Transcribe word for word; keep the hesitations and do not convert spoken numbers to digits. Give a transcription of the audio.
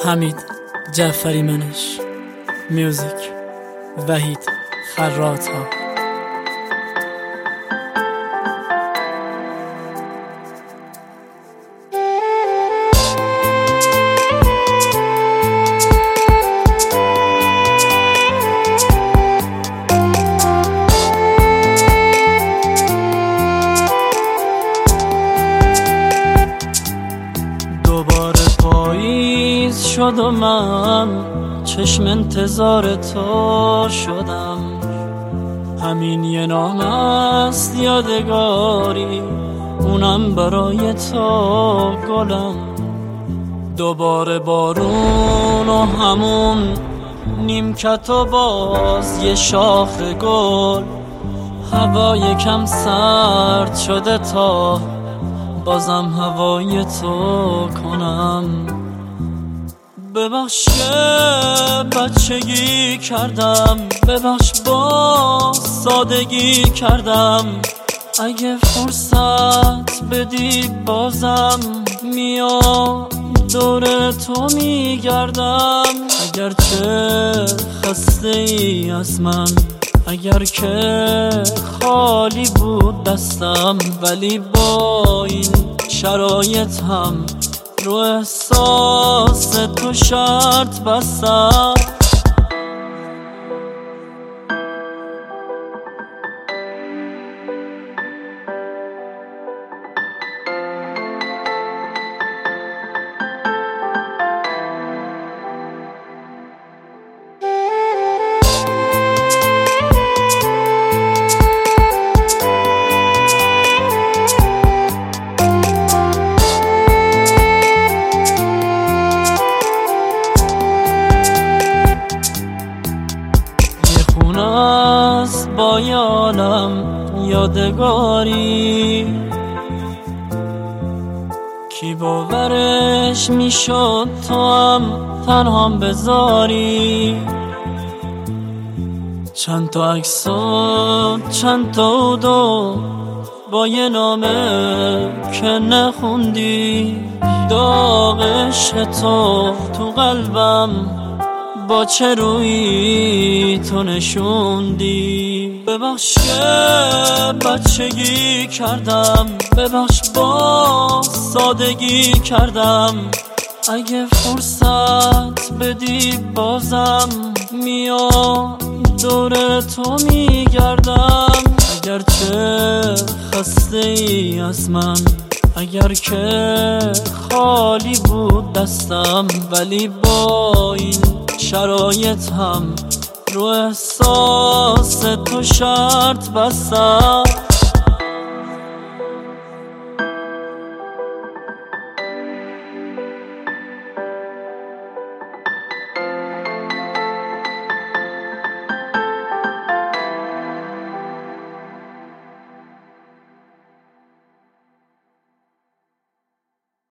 حمید جعفری منش، میوزیک وحید خراط‌ها. دوباره پاییز شد و من چشم انتظار تو شدم. همین یه نام است یادگاری، اونم برای تو گلم. دوباره بارون و همون نیمکت و باز یه شاخ گل. هوا یکم سرد شده تا بازم هوای تو کنم. ببخش بچگی کردم، ببخش با سادگی کردم. اگه فرصت بدی بازم میام دور تو میگردم. اگرچه خسته ای از من، اگر که خالی بود دستم، ولی با این شرایط هم رو احساس تو شرط بستم. خونست با یالم یادگاری، کی باورش میشد تو هم تنهام بذاری. چند تا عکس و چند تا دو با یه نامه که نخوندی. داغ عشق تو تو قلبم با چه رویی تو نشوندی. ببخش بچگی کردم، ببخش با سادگی کردم. اگه فرصت بدی بازم میام دور تو میگردم. اگرچه خسته ای از من، اگر که خالی بود دستم، ولی با این شرایط هم رو احساس تو شرط بستم.